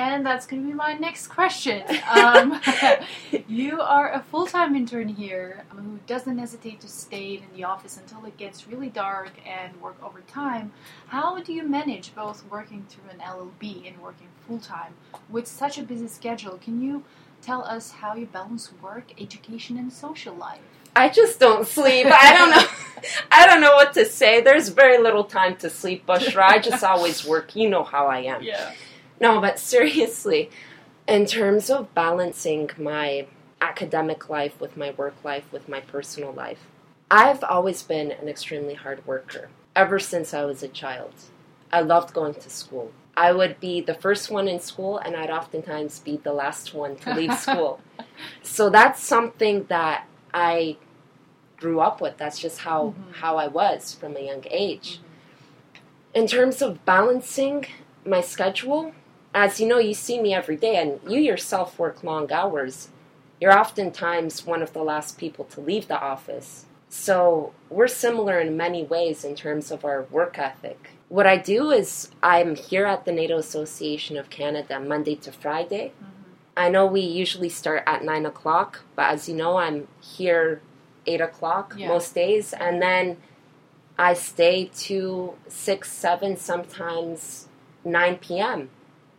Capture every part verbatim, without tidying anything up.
And that's going to be my next question. Um, you are a full-time intern here who doesn't hesitate to stay in the office until it gets really dark and work overtime. How do you manage both working through an L L B and working full-time with such a busy schedule? Can you tell us how you balance work, education, and social life? I just don't sleep. I don't know. I don't know what to say. There's very little time to sleep, Bushra. I just always work. You know how I am. Yeah. No, but seriously, in terms of balancing my academic life with my work life, with my personal life, I've always been an extremely hard worker ever since I was a child. I loved going to school. I would be the first one in school, and I'd oftentimes be the last one to leave school. So that's something that I grew up with. That's just how, mm-hmm. how I was from a young age. Mm-hmm. In terms of balancing my schedule, as you know, you see me every day, and you yourself work long hours. You're oftentimes one of the last people to leave the office. So we're similar in many ways in terms of our work ethic. What I do is I'm here at the NATO Association of Canada Monday to Friday. Mm-hmm. I know we usually start at nine o'clock, but as you know, I'm here eight o'clock yeah. most days, and then I stay to six, seven, sometimes nine p.m.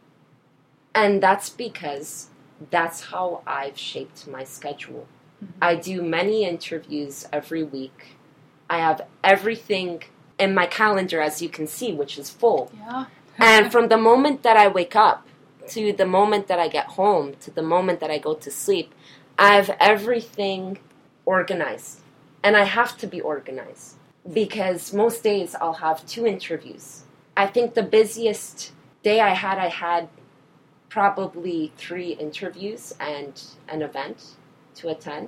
And that's because that's how I've shaped my schedule. Mm-hmm. I do many interviews every week. I have everything in my calendar, as you can see, which is full. Yeah. And from the moment that I wake up to the moment that I get home to the moment that I go to sleep, I have everything organized. And I have to be organized because most days I'll have two interviews. I think the busiest day I had, I had probably three interviews and an event to attend.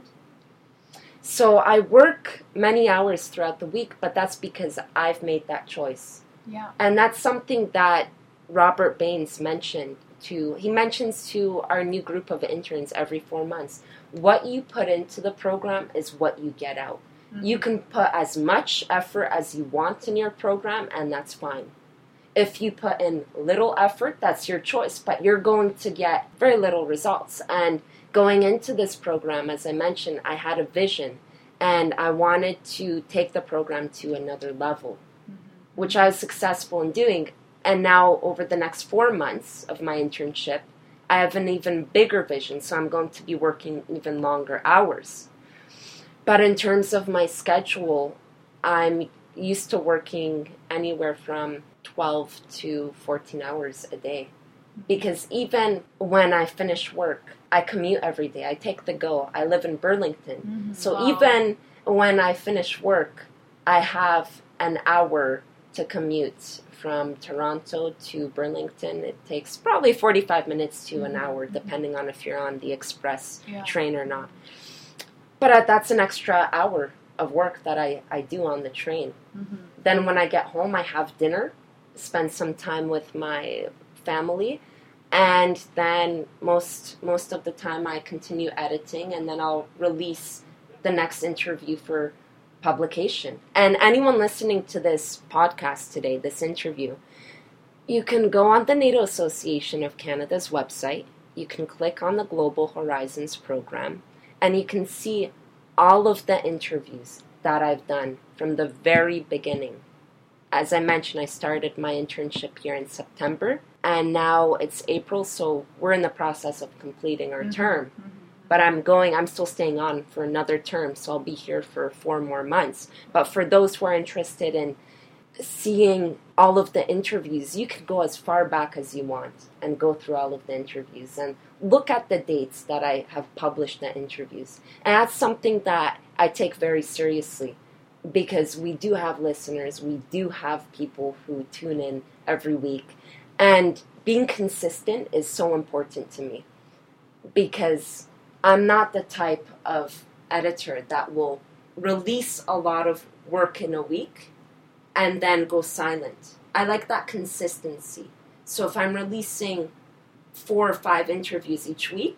So I work many hours throughout the week, but that's because I've made that choice. Yeah. And that's something that Robert Baines mentioned to, he mentions to our new group of interns every four months. What you put into the program is what you get out. Mm-hmm. You can put as much effort as you want in your program, and that's fine. If you put in little effort, that's your choice, but you're going to get very little results. And going into this program, as I mentioned, I had a vision, and I wanted to take the program to another level, mm-hmm. which I was successful in doing. And now, over the next four months of my internship, I have an even bigger vision, so I'm going to be working even longer hours. But in terms of my schedule, I'm used to working anywhere from twelve to fourteen hours a day. Because even when I finish work, I commute every day. I take the GO. I live in Burlington. Mm-hmm. So wow. even when I finish work, I have an hour to commute from Toronto to Burlington. It takes probably forty-five minutes to mm-hmm. an hour, depending on if you're on the express yeah. train or not. But uh, that's an extra hour of work that I, I do on the train. Mm-hmm. Then when I get home, I have dinner, spend some time with my family, and then most most of the time I continue editing, and then I'll release the next interview for publication. And anyone listening to this podcast today, this interview, you can go on the NATO Association of Canada's website, you can click on the Global Horizons program, and you can see all of the interviews that I've done from the very beginning. As I mentioned, I started my internship here in September, and now it's April, so we're in the process of completing our mm-hmm. term. Mm-hmm. But I'm going, I'm still staying on for another term, so I'll be here for four more months. But for those who are interested in seeing all of the interviews, you can go as far back as you want and go through all of the interviews and look at the dates that I have published the interviews. And that's something that I take very seriously because we do have listeners, we do have people who tune in every week. And being consistent is so important to me because I'm not the type of editor that will release a lot of work in a week and then go silent. I like that consistency. So if I'm releasing four or five interviews each week,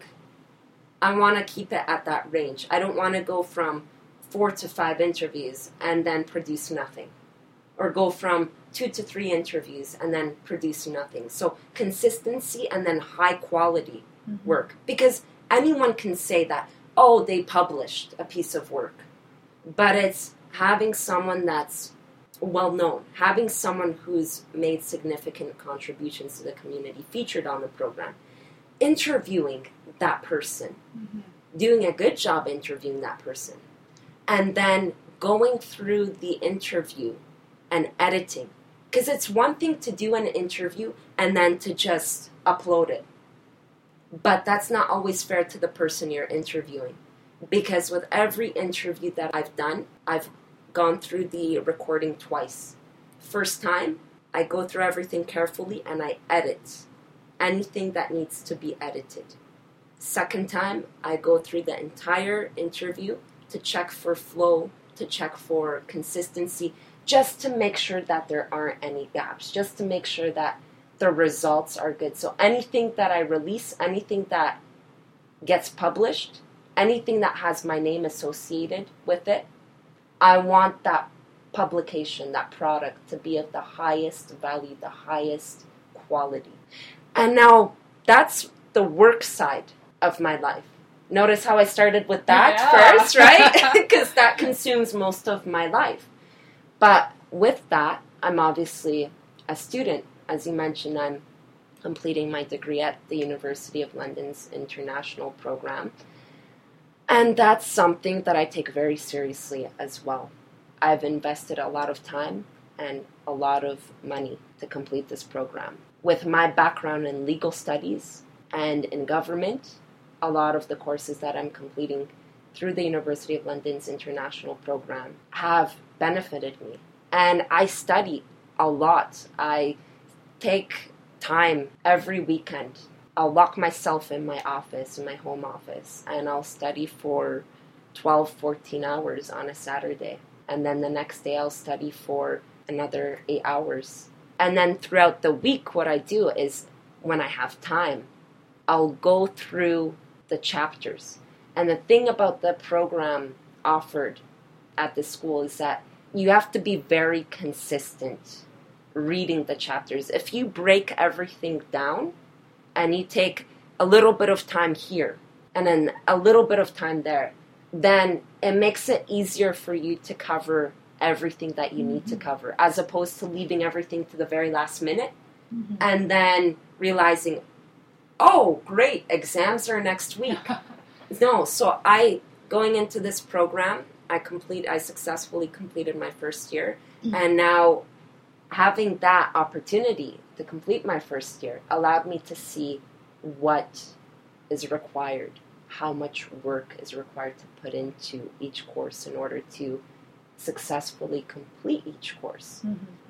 I want to keep it at that range. I don't want to go from four to five interviews and then produce nothing. Or go from two to three interviews and then produce nothing. So consistency and then high quality mm-hmm. work. Because anyone can say that, oh, they published a piece of work. But it's having someone that's well-known, having someone who's made significant contributions to the community featured on the program, interviewing that person, mm-hmm. doing a good job interviewing that person, and then going through the interview and editing. Because it's one thing to do an interview and then to just upload it. But that's not always fair to the person you're interviewing. Because with every interview that I've done, I've gone through the recording twice. First time, I go through everything carefully and I edit anything that needs to be edited. Second time, I go through the entire interview to check for flow, to check for consistency, just to make sure that there aren't any gaps, just to make sure that the results are good. So anything that I release, anything that gets published, anything that has my name associated with it, I want that publication, that product, to be of the highest value, the highest quality. And now, that's the work side of my life. Notice how I started with that yeah. first, right? Because that consumes most of my life. But with that, I'm obviously a student. As you mentioned, I'm completing my degree at the University of London's international program. And that's something that I take very seriously as well. I've invested a lot of time and a lot of money to complete this program. With my background in legal studies and in government, a lot of the courses that I'm completing through the University of London's international program have benefited me. And I study a lot. I take time every weekend. I'll lock myself in my office, in my home office, and I'll study for twelve, fourteen hours on a Saturday. And then the next day I'll study for another eight hours. And then throughout the week, what I do is, when I have time, I'll go through the chapters. And the thing about the program offered at the school is that you have to be very consistent reading the chapters. If you break everything down, and you take a little bit of time here, and then a little bit of time there, then it makes it easier for you to cover everything that you mm-hmm. need to cover, as opposed to leaving everything to the very last minute, mm-hmm. and then realizing, oh, great, exams are next week. No, so I, going into this program, I complete, I successfully completed my first year, mm-hmm. and now having that opportunity to complete my first year allowed me to see what is required, how much work is required to put into each course in order to successfully complete each course. Mm-hmm.